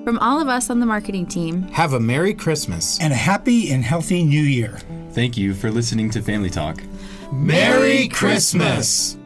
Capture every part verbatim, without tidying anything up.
From all of us on the marketing team, have a Merry Christmas and a happy and healthy New Year. Thank you for listening to Family Talk. Merry Christmas!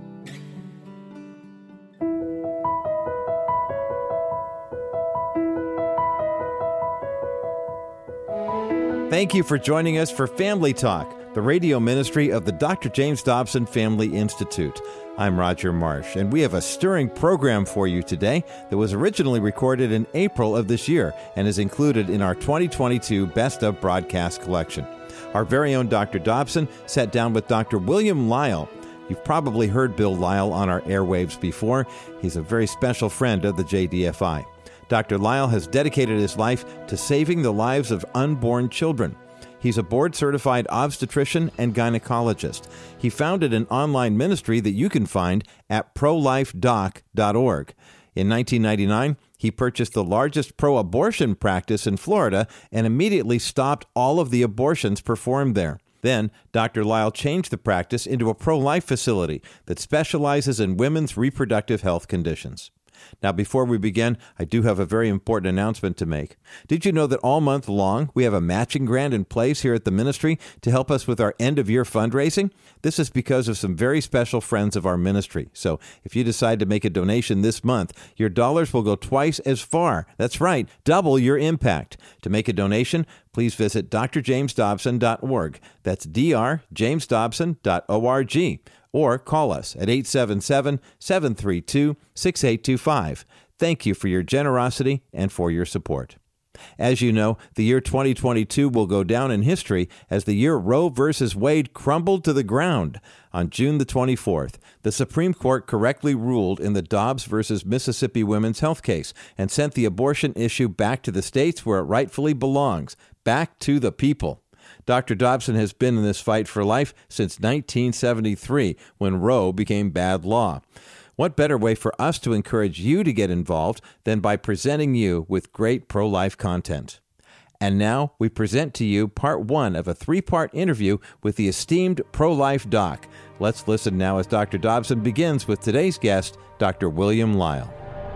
Thank you for joining us for Family Talk, the radio ministry of the Doctor James Dobson Family Institute. I'm Roger Marsh, and we have a stirring program for you today that was originally recorded in April of this year and is included in our twenty twenty-two Best of Broadcast collection. Our very own Doctor Dobson sat down with Doctor William Lisle. You've probably heard Bill Lisle on our airwaves before. He's a very special friend of the J D F I. Doctor Lisle has dedicated his life to saving the lives of unborn children. He's a board-certified obstetrician and gynecologist. He founded an online ministry that you can find at pro life doc dot org. In nineteen ninety-nine, he purchased the largest pro-abortion practice in Florida and immediately stopped all of the abortions performed there. Then, Doctor Lisle changed the practice into a pro-life facility that specializes in women's reproductive health conditions. Now, before we begin, I do have a very important announcement to make. Did you know that all month long we have a matching grant in place here at the ministry to help us with our end-of-year fundraising? This is because of some very special friends of our ministry. So if you decide to make a donation this month, your dollars will go twice as far. That's right, double your impact. To make a donation, please visit d r james dobson dot org. That's d r james dobson dot org. Or call us at eight seven seven, seven three two, six eight two five. Thank you for your generosity and for your support. As you know, the year twenty twenty-two will go down in history as the year Roe versus Wade crumbled to the ground. On June the twenty-fourth, the Supreme Court correctly ruled in the Dobbs versus Mississippi women's health case and sent the abortion issue back to the states where it rightfully belongs, back to the people. Doctor Dobson has been in this fight for life since nineteen seventy-three, when Roe became bad law. What better way for us to encourage you to get involved than by presenting you with great pro-life content? And now we present to you part one of a three-part interview with the esteemed pro-life doc. Let's listen now as Doctor Dobson begins with today's guest, Doctor William Lisle.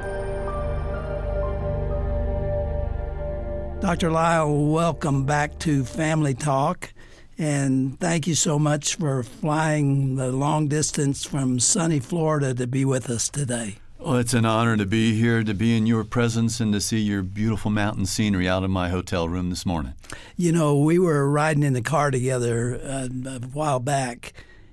Doctor Lisle, welcome back to Family Talk, and thank you so much for flying the long distance from sunny Florida to be with us today. Well, it's an honor to be here, to be in your presence, and to see your beautiful mountain scenery out of my hotel room this morning. You know, we were riding in the car together uh, a while back,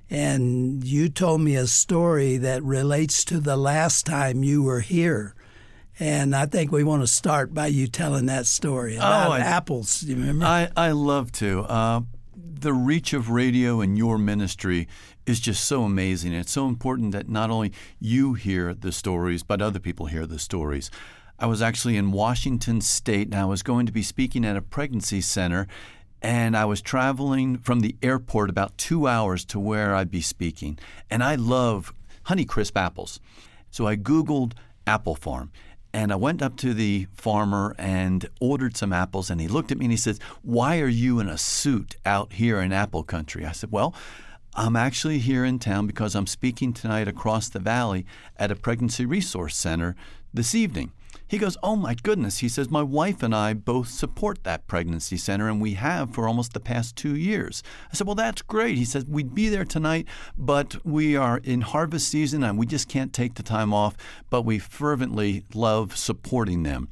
and you told me a story that relates to the last time you were here. And I think we want to start by you telling that story about oh, I, apples. Do you remember? I, I love to. Uh, the reach of radio and your ministry is just so amazing. It's so important that not only you hear the stories, but other people hear the stories. I was actually in Washington State, and I was going to be speaking at a pregnancy center, and I was traveling from the airport about two hours to where I'd be speaking. And I love Honeycrisp apples. So I Googled apple farm. And I went up to the farmer and ordered some apples, and he looked at me and he says, "Why are you in a suit out here in apple country?" I said, "Well, I'm actually here in town because I'm speaking tonight across the valley at a pregnancy resource center this evening." He goes, "Oh my goodness." He says, "My wife and I both support that pregnancy center, and we have for almost the past two years. I said, "Well, that's great." He says, "We'd be there tonight, but we are in harvest season and we just can't take the time off, but we fervently love supporting them."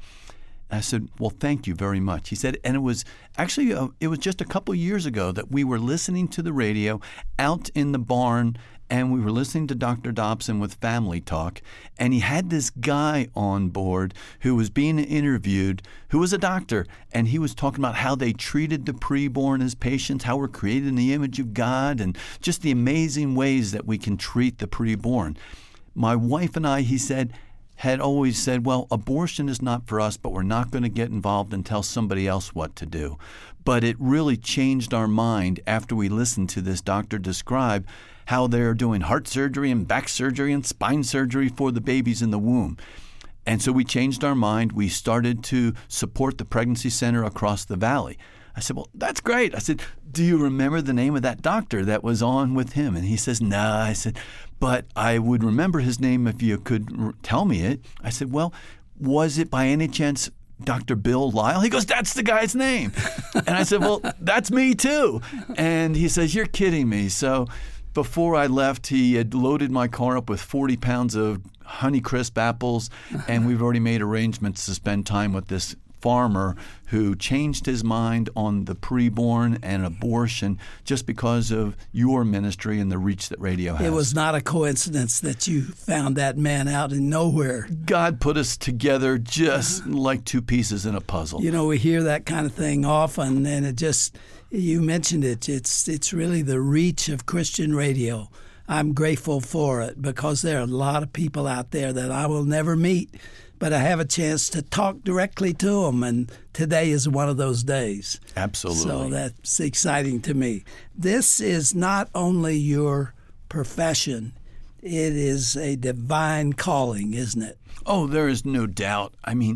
I said, "Well, thank you very much." He said, and it was actually, uh, it was just a couple years ago that we were listening to the radio out in the barn, and we were listening to Doctor Dobson with Family Talk, and he had this guy on board who was being interviewed, who was a doctor, and he was talking about how they treated the preborn as patients, how we're created in the image of God, and just the amazing ways that we can treat the preborn. My wife and I, he said, had always said, well, abortion is not for us, but we're not going to get involved and tell somebody else what to do. But it really changed our mind after we listened to this doctor describe how they're doing heart surgery and back surgery and spine surgery for the babies in the womb. And so we changed our mind. We started to support the pregnancy center across the valley. I said, well, that's great. I said, do you remember the name of that doctor that was on with him? And he says, no. Nah. I said, but I would remember his name if you could r- tell me it. I said, well, was it by any chance Doctor Bill Lyle? He goes, that's the guy's name. And I said, well, that's me too. And he says, you're kidding me. So before I left, he had loaded my car up with forty pounds of Honeycrisp apples, and we've already made arrangements to spend time with this farmer who changed his mind on the preborn and abortion just because of your ministry and the reach that radio has. It was not a coincidence that you found that man out in nowhere. God put us together just like two pieces in a puzzle. You know, we hear that kind of thing often, and it just, you mentioned it, it's it's really the reach of Christian radio. I'm grateful for it because there are a lot of people out there that I will never meet, but I have a chance to talk directly to them, and today is one of those days. Absolutely. So that's exciting to me. This is not only your profession, it is a divine calling, isn't it? Oh, there is no doubt. I mean,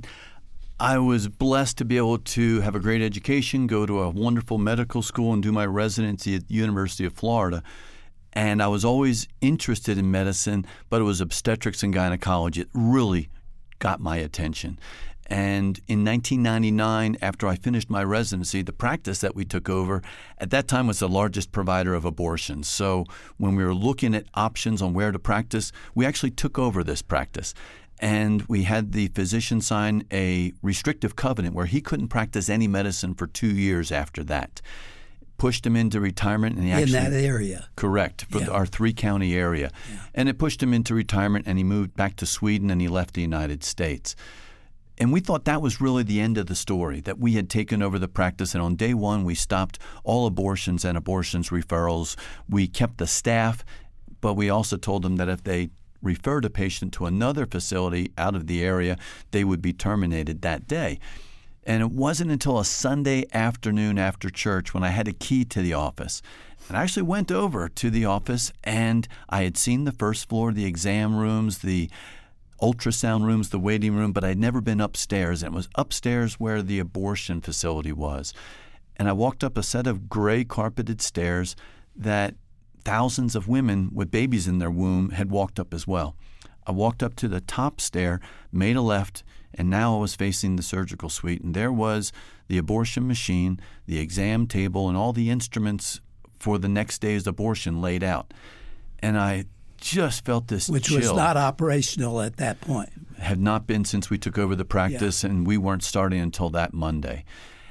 I was blessed to be able to have a great education, go to a wonderful medical school, and do my residency at the University of Florida. And I was always interested in medicine, but it was obstetrics and gynecology. It really got my attention. And in nineteen ninety-nine, after I finished my residency, the practice that we took over at that time was the largest provider of abortions. So when we were looking at options on where to practice, we actually took over this practice. And we had the physician sign a restrictive covenant where he couldn't practice any medicine for two years after that. Pushed him into retirement. And he actually, in that area. Correct, for yeah. our three-county area. Yeah. And it pushed him into retirement, and he moved back to Sweden, and he left the United States. And we thought that was really the end of the story, that we had taken over the practice. And on day one, we stopped all abortions and abortions referrals. We kept the staff, but we also told them that if they referred a patient to another facility out of the area, they would be terminated that day. And it wasn't until a Sunday afternoon after church when I had a key to the office. And I actually went over to the office, and I had seen the first floor, the exam rooms, the ultrasound rooms, the waiting room, but I'd never been upstairs. And it was upstairs where the abortion facility was. And I walked up a set of gray carpeted stairs that thousands of women with babies in their womb had walked up as well. I walked up to the top stair, made a left, and now I was facing the surgical suite. And there was the abortion machine, the exam table, and all the instruments for the next day's abortion laid out. And I just felt this Which chill. was not operational at that point. Had not been since we took over the practice, yeah. and we weren't starting until that Monday.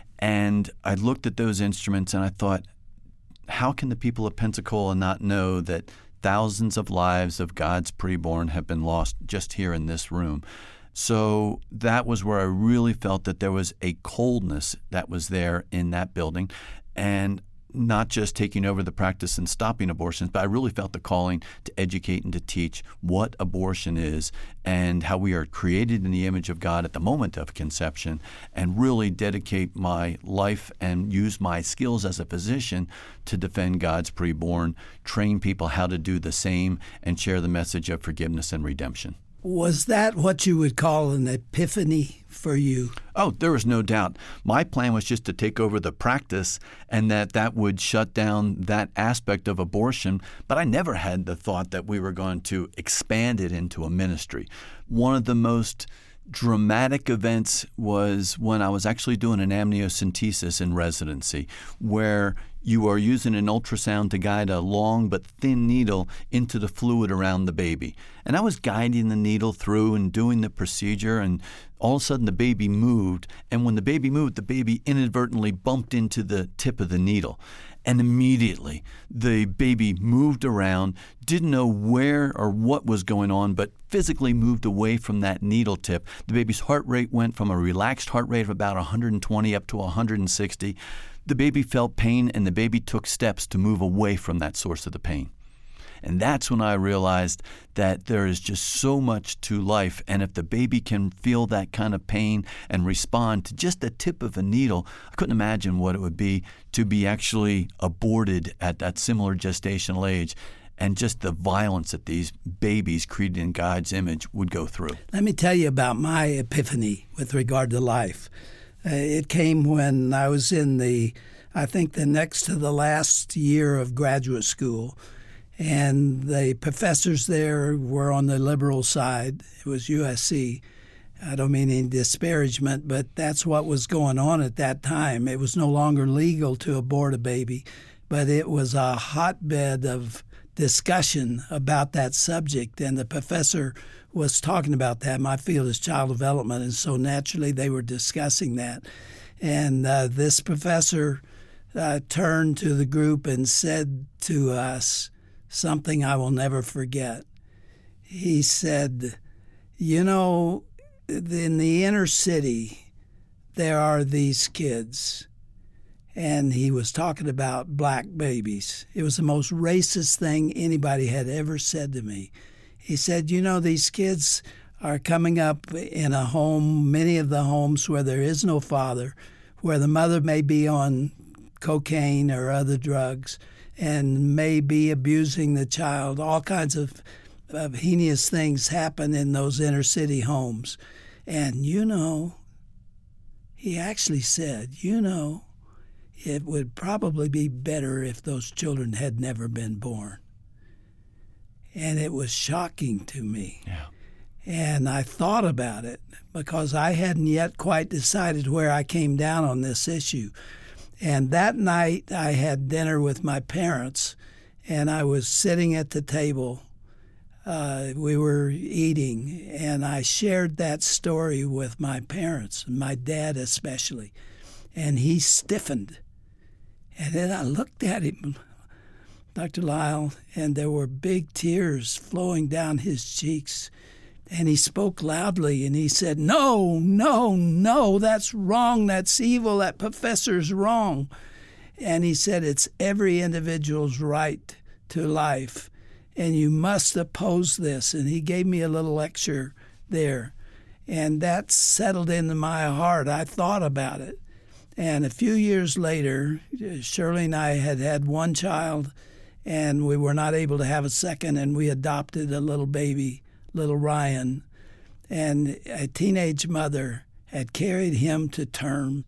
And I looked at those instruments, and I thought, how can the people of Pensacola not know that thousands of lives of God's preborn have been lost just here in this room? So that was where I really felt that there was a coldness that was there in that building, and not just taking over the practice and stopping abortions, but I really felt the calling to educate and to teach what abortion is and how we are created in the image of God at the moment of conception, and really dedicate my life and use my skills as a physician to defend God's preborn, train people how to do the same, and share the message of forgiveness and redemption. Was that what you would call an epiphany for you? Oh, there was no doubt. My plan was just to take over the practice, and that that would shut down that aspect of abortion. But I never had the thought that we were going to expand it into a ministry. One of the most dramatic events was when I was actually doing an amniocentesis in residency, where you are using an ultrasound to guide a long but thin needle into the fluid around the baby. And I was guiding the needle through and doing the procedure, and all of a sudden the baby moved. And when the baby moved, the baby inadvertently bumped into the tip of the needle. And immediately the baby moved around, didn't know where or what was going on, but physically moved away from that needle tip. The baby's heart rate went from a relaxed heart rate of about one hundred twenty up to one hundred sixty. The baby felt pain, and the baby took steps to move away from that source of the pain. And that's when I realized that there is just so much to life. And if the baby can feel that kind of pain and respond to just the tip of a needle, I couldn't imagine what it would be to be actually aborted at that similar gestational age, and just the violence that these babies created in God's image would go through. Let me tell you about my epiphany with regard to life. Uh, it came when I was in the, I think, the next to the last year of graduate school. And the professors there were on the liberal side. It was U S C. I don't mean any disparagement, but that's what was going on at that time. It was no longer legal to abort a baby, but it was a hotbed of discussion about that subject, and the professor was talking about that. My field is child development, and so naturally they were discussing that. And uh, this professor uh, turned to the group and said to us something I will never forget. He said, you know, in the inner city, there are these kids. And he was talking about black babies. It was the most racist thing anybody had ever said to me. He said, you know, these kids are coming up in a home, many of the homes where there is no father, where the mother may be on cocaine or other drugs and may be abusing the child. All kinds of, of heinous things happen in those inner city homes. And, you know, he actually said, you know, it would probably be better if those children had never been born. And it was shocking to me. Yeah. And I thought about it because I hadn't yet quite decided where I came down on this issue. And that night I had dinner with my parents, and I was sitting at the table. Uh, we were eating, and I shared that story with my parents, my dad especially. And he stiffened. And then I looked at him, Doctor Lyle, and there were big tears flowing down his cheeks. And he spoke loudly, and he said, no, no, no, that's wrong, that's evil, that professor's wrong. And he said, it's every individual's right to life, and you must oppose this. And he gave me a little lecture there, and that settled into my heart. I thought about it. And a few years later, Shirley and I had had one child, and we were not able to have a second, and we adopted a little baby, little Ryan. And a teenage mother had carried him to term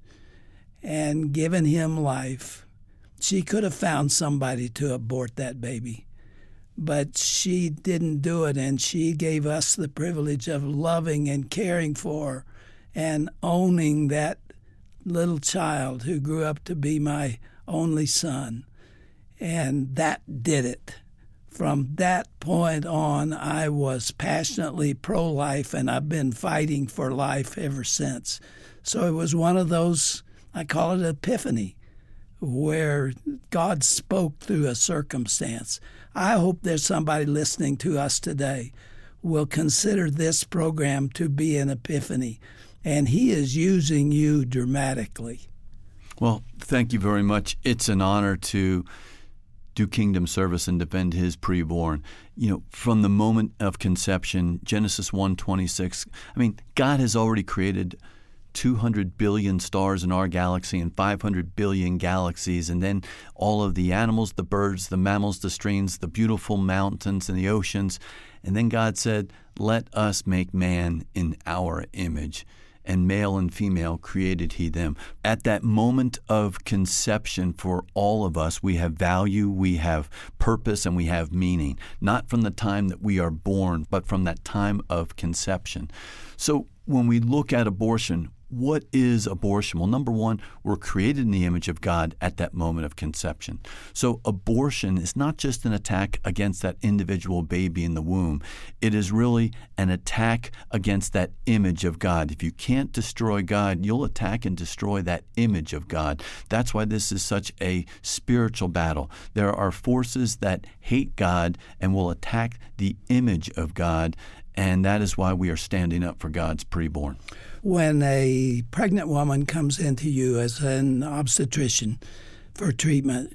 and given him life. She could have found somebody to abort that baby, but she didn't do it, and she gave us the privilege of loving and caring for and owning that little child who grew up to be my only son. And that did it. From that point on, I was passionately pro-life, and I've been fighting for life ever since. So it was one of those, I call it epiphany, where God spoke through a circumstance. I hope there's somebody listening to us today will consider this program to be an epiphany, and He is using you dramatically. Well, thank you very much. It's an honor to do kingdom service and defend His preborn. You know, from the moment of conception, Genesis one twenty-six, I mean, God has already created two hundred billion stars in our galaxy and five hundred billion galaxies, and then all of the animals, the birds, the mammals, the streams, the beautiful mountains and the oceans. And then God said, let us make man in our image. And male and female created He them. At that moment of conception for all of us, we have value, we have purpose, and we have meaning. Not from the time that we are born, but from that time of conception. So when we look at abortion, what is abortion? Well, number one, we're created in the image of God at that moment of conception. So abortion is not just an attack against that individual baby in the womb. It is really an attack against that image of God. If you can't destroy God, you'll attack and destroy that image of God. That's why this is such a spiritual battle. There are forces that hate God and will attack the image of God, and that is why we are standing up for God's preborn. When a pregnant woman comes into you as an obstetrician for treatment,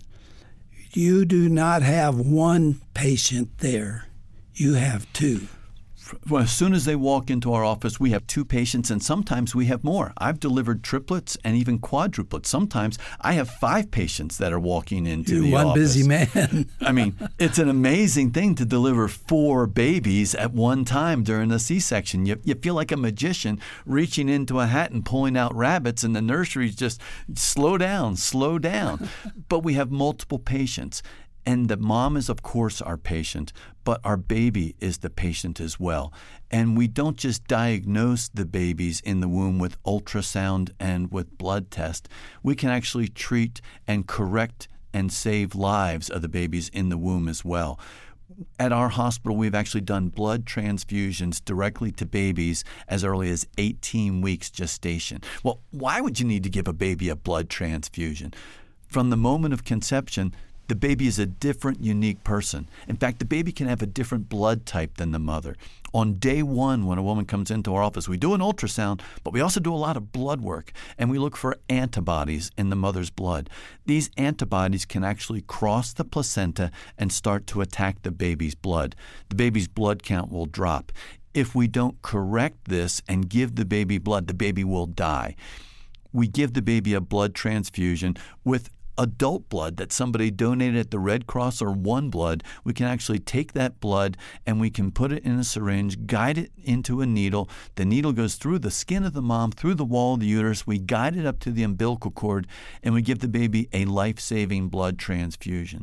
you do not have one patient there. You have two. Well, as soon as they walk into our office, we have two patients, and sometimes we have more. I've delivered triplets and even quadruplets. Sometimes I have five patients that are walking into You're the one office. busy man. I mean, it's an amazing thing to deliver four babies at one time during a C-section. You, you feel like a magician reaching into a hat and pulling out rabbits, and the nursery's just slow down, slow down. But we have multiple patients. And the mom is, of course, our patient, but our baby is the patient as well. And we don't just diagnose the babies in the womb with ultrasound and with blood test. We can actually treat and correct and save lives of the babies in the womb as well. At our hospital, we've actually done blood transfusions directly to babies as early as eighteen weeks gestation. Well, why would you need to give a baby a blood transfusion? From the moment of conception, the baby is a different, unique person. In fact, the baby can have a different blood type than the mother. On day one, when a woman comes into our office, we do an ultrasound, but we also do a lot of blood work, and we look for antibodies in the mother's blood. These antibodies can actually cross the placenta and start to attack the baby's blood. The baby's blood count will drop. If we don't correct this and give the baby blood, the baby will die. We give the baby a blood transfusion with adult blood that somebody donated at the Red Cross or One Blood. We can actually take that blood and we can put it in a syringe, guide it into a needle. The needle goes through the skin of the mom, through the wall of the uterus. We guide it up to the umbilical cord, and we give the baby a life-saving blood transfusion.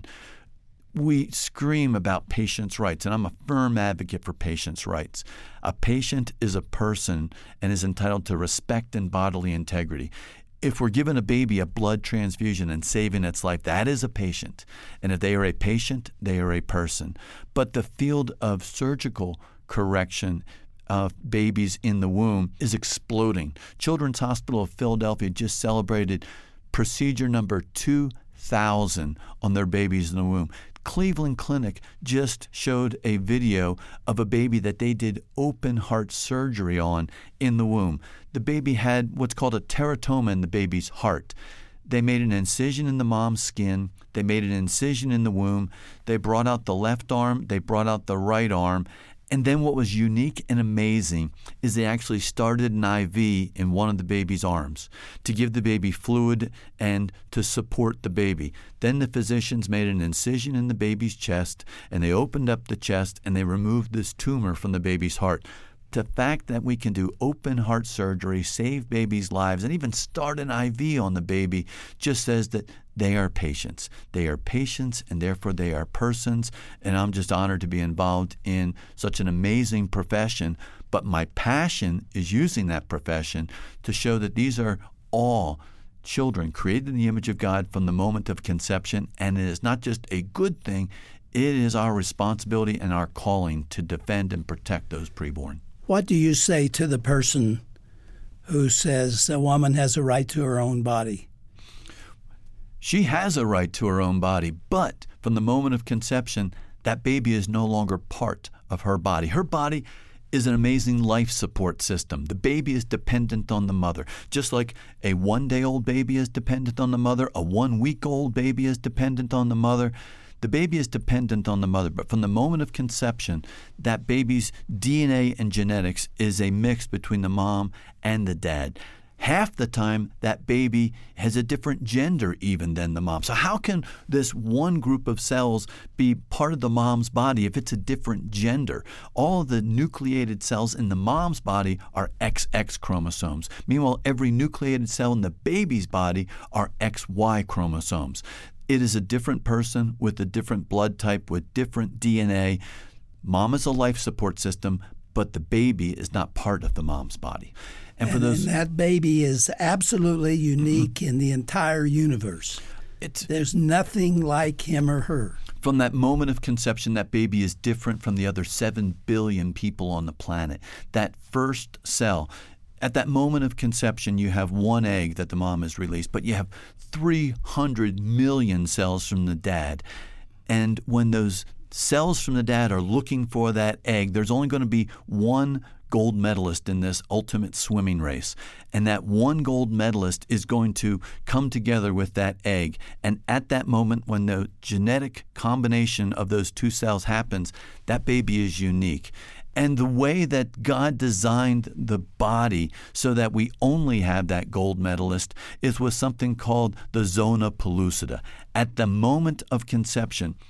We scream about patients' rights, and I'm a firm advocate for patients' rights. A patient is a person and is entitled to respect and bodily integrity. If we're giving a baby a blood transfusion and saving its life, that is a patient. And if they are a patient, they are a person. But the field of surgical correction of babies in the womb is exploding. Children's Hospital of Philadelphia just celebrated procedure number two thousand on their babies in the womb. Cleveland Clinic just showed a video of a baby that they did open heart surgery on in the womb. The baby had what's called a teratoma in the baby's heart. They made an incision in the mom's skin. They made an incision in the womb. They brought out the left arm. They brought out the right arm. And then what was unique and amazing is they actually started an I V in one of the baby's arms to give the baby fluid and to support the baby. Then the physicians made an incision in the baby's chest, and they opened up the chest, and they removed this tumor from the baby's heart. The fact that we can do open heart surgery, save babies' lives, and even start an I V on the baby just says that they are patients. They are patients, and therefore they are persons, and I'm just honored to be involved in such an amazing profession. But my passion is using that profession to show that these are all children created in the image of God from the moment of conception, and it is not just a good thing, it is our responsibility and our calling to defend and protect those preborn. What do you say to the person who says a woman has a right to her own body? She has a right to her own body, but from the moment of conception, that baby is no longer part of her body. Her body is an amazing life support system. The baby is dependent on the mother. Just like a one-day-old baby is dependent on the mother, a one-week-old baby is dependent on the mother. The baby is dependent on the mother, but from the moment of conception, that baby's D N A and genetics is a mix between the mom and the dad. Half the time, that baby has a different gender even than the mom. So how can this one group of cells be part of the mom's body if it's a different gender? All of the nucleated cells in the mom's body are X X chromosomes. Meanwhile, every nucleated cell in the baby's body are X Y chromosomes. It is a different person with a different blood type, with different D N A. Mom is a life support system, but the baby is not part of the mom's body. And, and for those, and that baby is absolutely unique mm-hmm. in the entire universe. It's, There's nothing like him or her. From that moment of conception, that baby is different from the other seven billion people on the planet. That first cell, at that moment of conception, you have one egg that the mom has released, but you have three hundred million cells from the dad. And when those cells from the dad are looking for that egg, there's only going to be one gold medalist in this ultimate swimming race. And that one gold medalist is going to come together with that egg. And at that moment, when the genetic combination of those two cells happens, that baby is unique. And the way that God designed the body so that we only have that gold medalist is with something called the zona pellucida. At the moment of conception,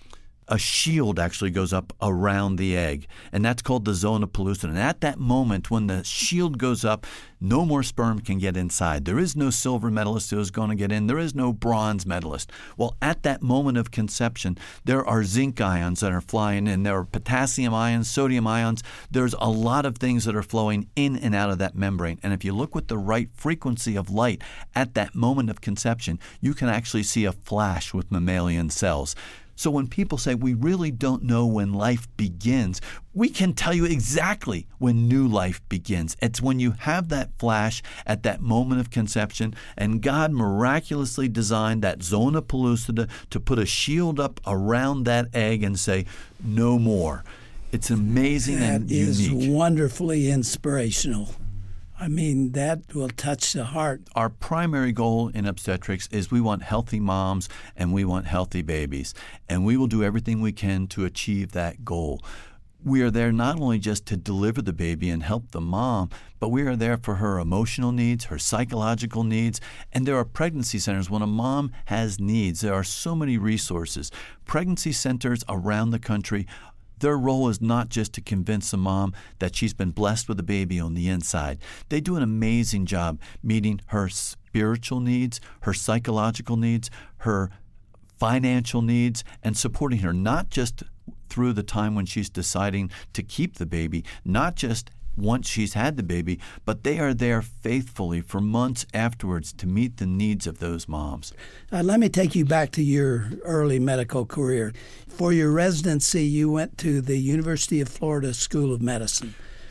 a shield actually goes up around the egg, and that's called the zona pellucida. And at that moment, when the shield goes up, no more sperm can get inside. There is no silver medalist who is going to get in. There is no bronze medalist. Well, at that moment of conception, there are zinc ions that are flying in. There are potassium ions, sodium ions. There's a lot of things that are flowing in and out of that membrane. And if you look with the right frequency of light at that moment of conception, you can actually see a flash with mammalian cells. So when people say we really don't know when life begins, we can tell you exactly when new life begins. It's when you have that flash at that moment of conception, and God miraculously designed that zona pellucida to put a shield up around that egg and say, no more. It's amazing that and unique. That is wonderfully inspirational. I mean, that will touch the heart. Our primary goal in obstetrics is we want healthy moms and we want healthy babies. And we will do everything we can to achieve that goal. We are there not only just to deliver the baby and help the mom, but we are there for her emotional needs, her psychological needs. And there are pregnancy centers. When a mom has needs, there are so many resources. Pregnancy centers around the country, their role is not just to convince the mom that she's been blessed with a baby on the inside. They do an amazing job meeting her spiritual needs, her psychological needs, her financial needs, and supporting her not just through the time when she's deciding to keep the baby, not just once she's had the baby, but they are there faithfully for months afterwards to meet the needs of those moms. Uh, let me take you back to your early medical career. For your residency, you went to the University of Florida School of Medicine.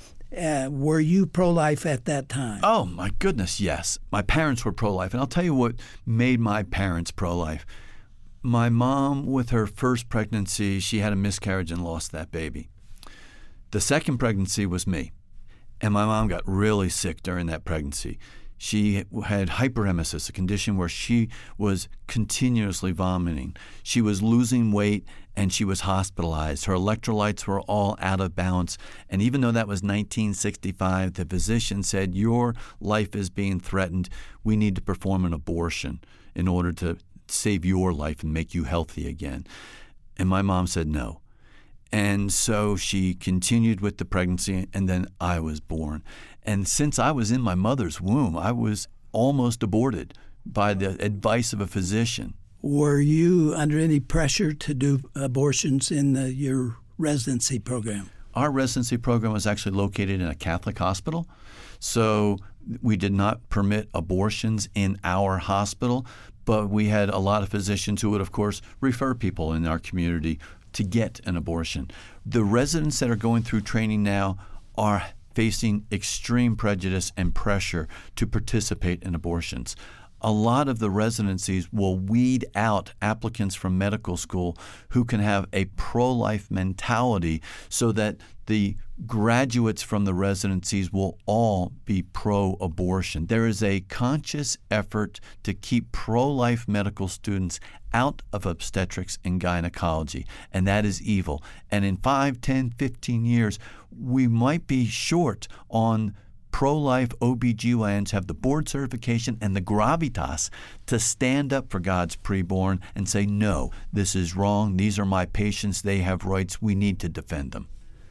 Uh, were you pro-life at that time? Oh, my goodness, yes. My parents were pro-life, and I'll tell you what made my parents pro-life. My mom, with her first pregnancy, she had a miscarriage and lost that baby. The second pregnancy was me. And my mom got really sick during that pregnancy. She had hyperemesis, a condition where she was continuously vomiting. She was losing weight, and she was hospitalized. Her electrolytes were all out of balance. And even though that was nineteen sixty-five, the physician said, your life is being threatened. We need to perform an abortion in order to save your life and make you healthy again. And my mom said no. And so she continued with the pregnancy, and then I was born. And since I was in my mother's womb, I was almost aborted by the advice of a physician. Were you under any pressure to do abortions in the, your residency program? Our residency program was actually located in a Catholic hospital, so we did not permit abortions in our hospital, but we had a lot of physicians who would, of course, refer people in our community to get an abortion. The residents that are going through training now are facing extreme prejudice and pressure to participate in abortions. A lot of the residencies will weed out applicants from medical school who can have a pro-life mentality so that the graduates from the residencies will all be pro-abortion. There is a conscious effort to keep pro-life medical students out of obstetrics and gynecology, and that is evil. And in five, ten, fifteen years, we might be short on pro-life O B G Y Ns have the board certification and the gravitas to stand up for God's preborn and say, no, this is wrong. These are my patients. They have rights. We need to defend them.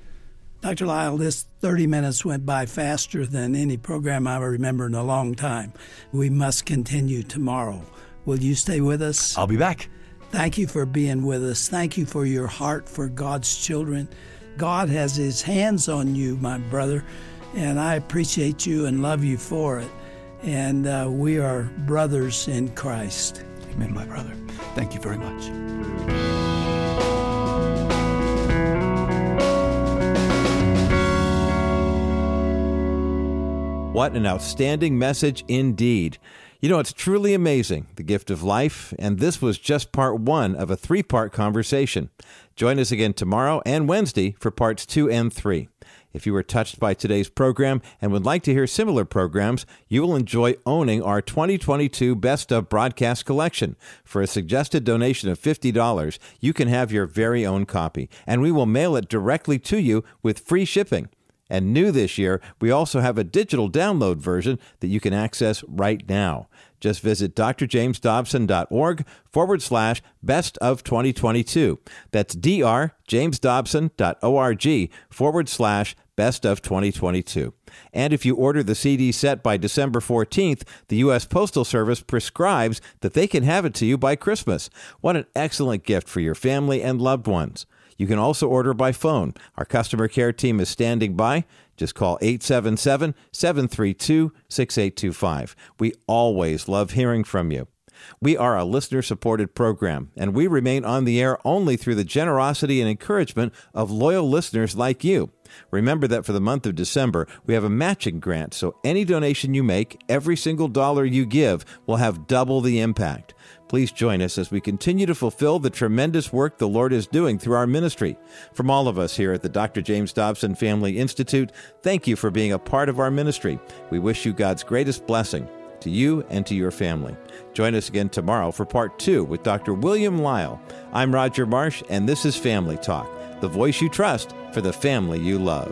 Doctor Lisle, this thirty minutes went by faster than any program I remember in a long time. We must continue tomorrow. Will you stay with us? I'll be back. Thank you for being with us. Thank you for your heart for God's children. God has his hands on you, my brother, and I appreciate you and love you for it. And uh, we are brothers in Christ. Amen, my brother. Thank you very much. What an outstanding message indeed. You know, it's truly amazing, the gift of life, and this was just part one of a three-part conversation. Join us again tomorrow and Wednesday for parts two and three. If you were touched by today's program and would like to hear similar programs, you will enjoy owning our twenty twenty-two Best of Broadcast Collection. For a suggested donation of fifty dollars, you can have your very own copy, and we will mail it directly to you with free shipping. And new this year, we also have a digital download version that you can access right now. Just visit drjamesdobson.org forward slash best of 2022. That's drjamesdobson.org forward slash best of 2022. And if you order the C D set by December fourteenth, the U S Postal Service prescribes that they can have it to you by Christmas. What an excellent gift for your family and loved ones. You can also order by phone. Our customer care team is standing by. Just call eight seven seven, seven three two, six eight two five. We always love hearing from you. We are a listener-supported program, and we remain on the air only through the generosity and encouragement of loyal listeners like you. Remember that for the month of December, we have a matching grant, so any donation you make, every single dollar you give, will have double the impact. Please join us as we continue to fulfill the tremendous work the Lord is doing through our ministry. From all of us here at the Doctor James Dobson Family Institute, thank you for being a part of our ministry. We wish you God's greatest blessing to you and to your family. Join us again tomorrow for part two with Doctor William Lyle. I'm Roger Marsh, and this is Family Talk, the voice you trust for the family you love.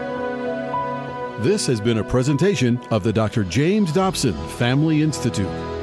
This has been a presentation of the Doctor James Dobson Family Institute.